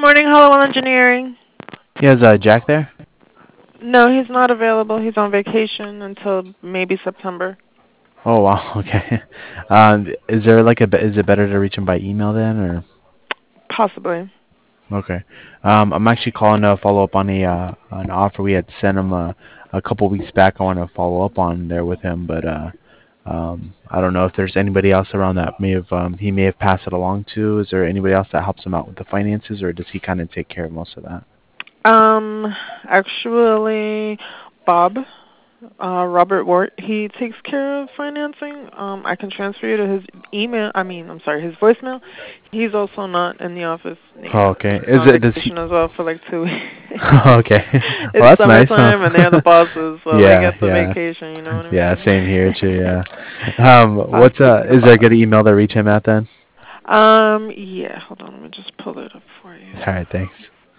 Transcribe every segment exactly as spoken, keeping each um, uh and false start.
morning, Hallowell Engineering. Yeah, is uh, Jack there? No, he's not available. He's on vacation until maybe September. Oh wow, okay. Um, is there like a be- is it better to reach him by email then, or Possibly. okay? Um, I'm actually calling to follow up on a uh, an offer we had sent him uh, a couple weeks back. I want to follow up on there with him, but uh, um, I don't know if there's anybody else around that may have um, he may have passed it along to. Is there anybody else that helps him out with the finances, or does he kind of take care of most of that? Um, actually, Bob, uh, Robert Wart, he takes care of financing. Um, I can transfer you to his email. I mean, I'm sorry, his voicemail. He's also not in the office. Oh, Yeah, okay. he's Is on it does he? vacation as well for like two weeks. Okay. Well, It's that's nice, huh? summertime and they're the bosses, so they Yeah, get the yeah. vacation. You know what I Yeah, mean? same here too. Yeah. Um, what's uh? Possibly the Is there a boss. good email to reach him at then? Um, yeah, hold on, let me just pull it up for you. All right, thanks.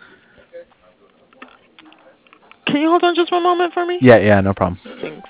Can you hold on just one moment for me? Yeah, yeah, no problem. Thanks.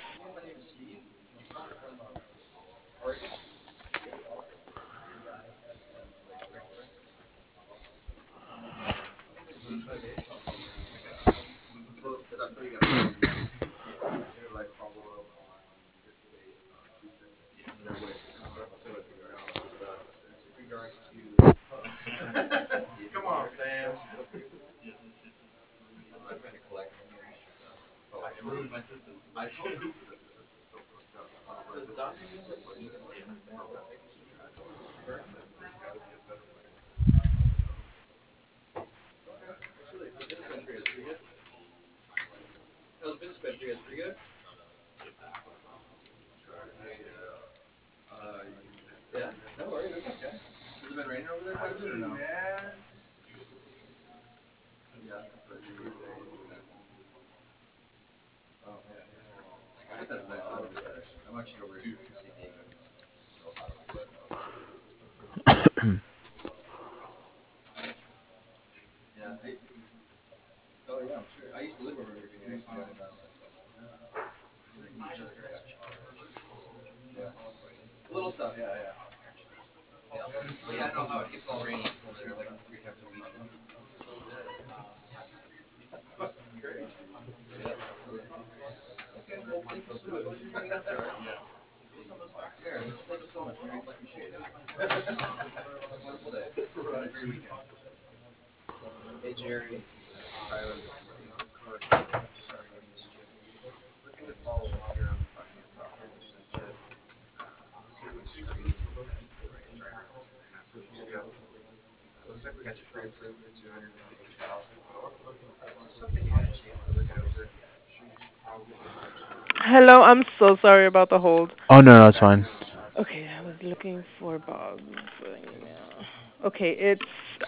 Hello, I'm so sorry about the hold. Oh no, no, it's fine. Okay, I was looking for Bob for the email. Okay, it's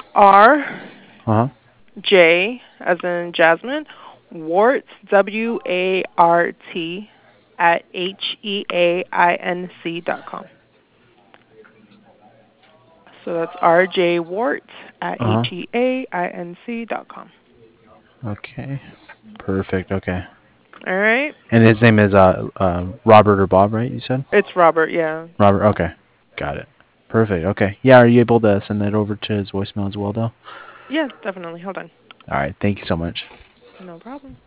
R Uh huh. J as in Jasmine, Wart W A R T at H E A I N C dot com. So that's R J Wart at Uh H E A I N C dot com. huh. Okay. Perfect. Okay. All right. And his name is uh, uh Robert or Bob, right? You said It's Robert, yeah. Robert. Okay. Got it. Perfect. Okay. Yeah. Are you able to send that over to his voicemail as well, though? Yeah, definitely. Hold on. All right. Thank you so much. No problem.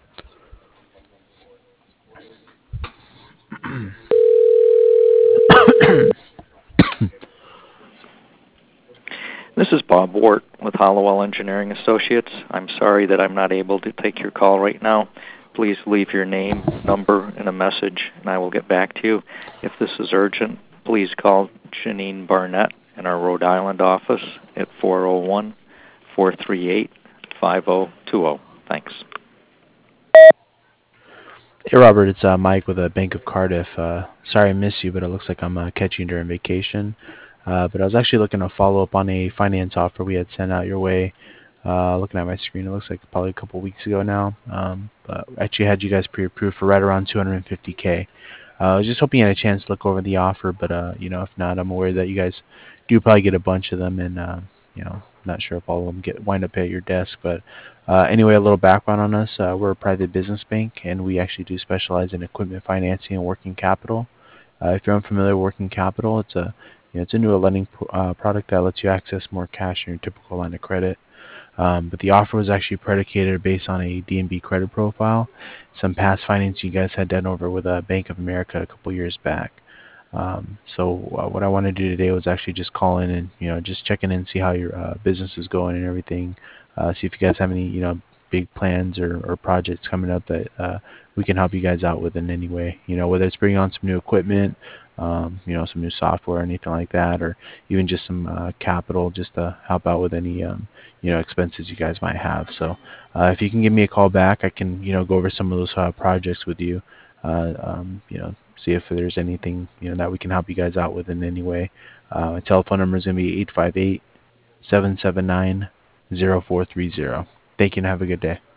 This is Bob Wart with Hollowell Engineering Associates. I'm sorry that I'm not able to take your call right now. Please leave your name, number, and a message, and I will get back to you. If this is urgent, please call Janine Barnett in our Rhode Island office at four oh one, four three eight, five oh two oh. Thanks. Hey Robert, it's uh, Mike with the Bank of Cardiff. Uh, sorry I missed you, but it looks like I'm uh, catching you during vacation. Uh, but I was actually looking to follow up on a finance offer we had sent out your way. Uh, looking at my screen, it looks like probably a couple weeks ago now. Um, but actually had you guys pre-approved for right around two hundred fifty k. Uh, I was just hoping you had a chance to look over the offer, but uh, you know, if not, I'm aware that you guys do probably get a bunch of them, and uh, you know, not sure if all of them get wind up at your desk. But uh, anyway, a little background on us: uh, we're a private business bank, and we actually do specialize in equipment financing and working capital. Uh, if you're unfamiliar with working capital, it's a you know, it's a new lending uh, product that lets you access more cash in your typical line of credit. Um, but the offer was actually predicated based on a D N B credit profile, some past finance you guys had done over with uh, Bank of America a couple years back. Um, so uh, what I want to do today was actually just call in and you know just check in and see how your uh, business is going and everything. Uh, see if you guys have any you know big plans or, or projects coming up that uh, we can help you guys out with in any way. You know whether it's bringing on some new equipment, um, you know some new software or anything like that, or even just some uh, capital just to help out with any um, you know expenses you guys might have. So uh, if you can give me a call back, I can you know go over some of those uh, projects with you. Uh, um, you know, see if there's anything you know that we can help you guys out with in any way. Uh, my telephone number is going to be eight five eight, seven seven nine, zero four three zero. Thank you and have a good day.